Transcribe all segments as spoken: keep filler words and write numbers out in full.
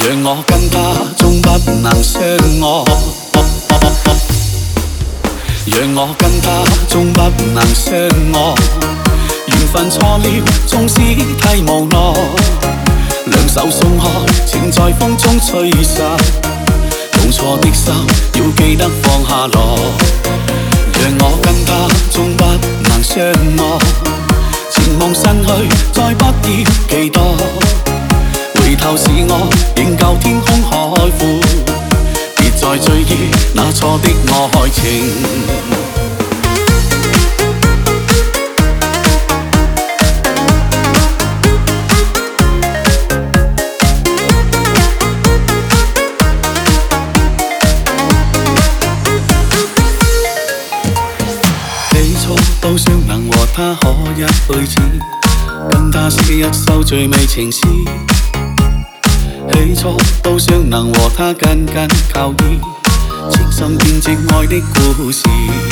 让我跟他終不能相愛，讓我跟他終不能相愛。緣分錯了，縱使太無奈，兩手鬆開，情在風中吹散。弄錯的心要記得放下來，讓我跟他終不能相愛。前夢逝去，再不要期待。回頭是我仍舊天空海闊，別再追憶那錯的愛情。起初都想能和他可一輩子，跟他寫一首最美情詩。起初都想能和他緊緊靠依，情深見證愛的故事。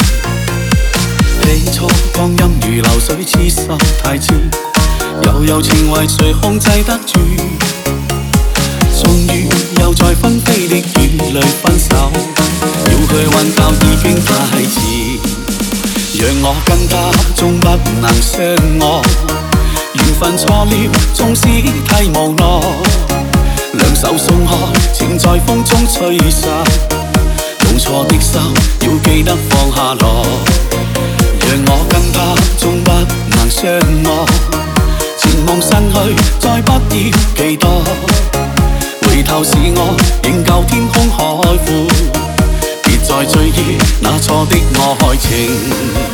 起初光陰如流水，痴心太痴，悠悠情懷誰控制得住？終於又在紛飛的雨裏分手，要去揾到已經太遲。讓我跟他終不能相愛，緣分錯了，縱使太無奈。兩手鬆開，情在風中吹散。弄錯的心要記得放下來，讓我跟他終不能相愛。前夢逝去，再不要期待。回頭是我仍舊天空海闊，別再追憶那錯的愛情。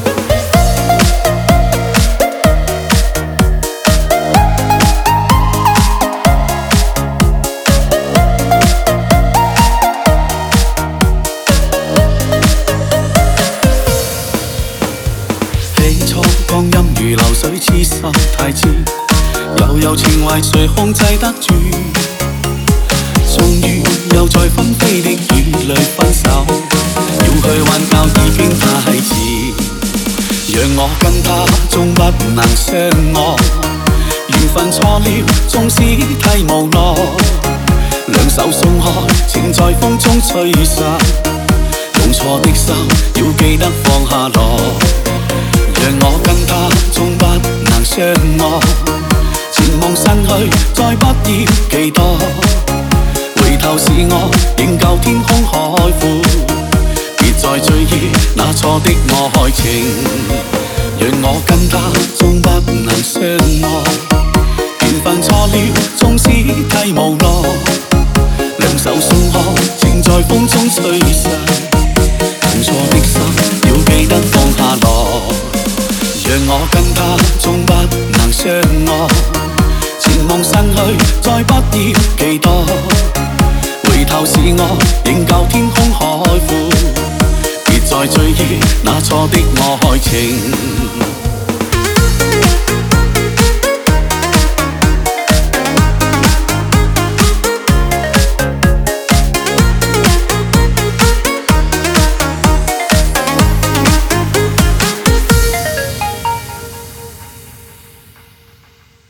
光陰如流水，痴心太痴，悠悠情懷誰控制得住？終於又在紛飛的雨裏分手，要去挽救已經太遲。讓我跟他終不能相愛，緣分錯了，縱使太無奈。兩手鬆開，情在風中吹散。弄錯的心要記得放下來，讓我跟他終不能相愛。前夢逝去，再不要期待。回頭是我仍舊天空海闊，別再追憶那錯的愛情。讓我跟他終不能相愛，緣分錯了，縱使太無奈。兩手鬆開，情在風中吹散。弄錯的心要記得放下來，讓我跟他終不能相愛。前夢逝去，再不要期待。回頭是我仍舊天空海闊，別再追憶那錯的愛情。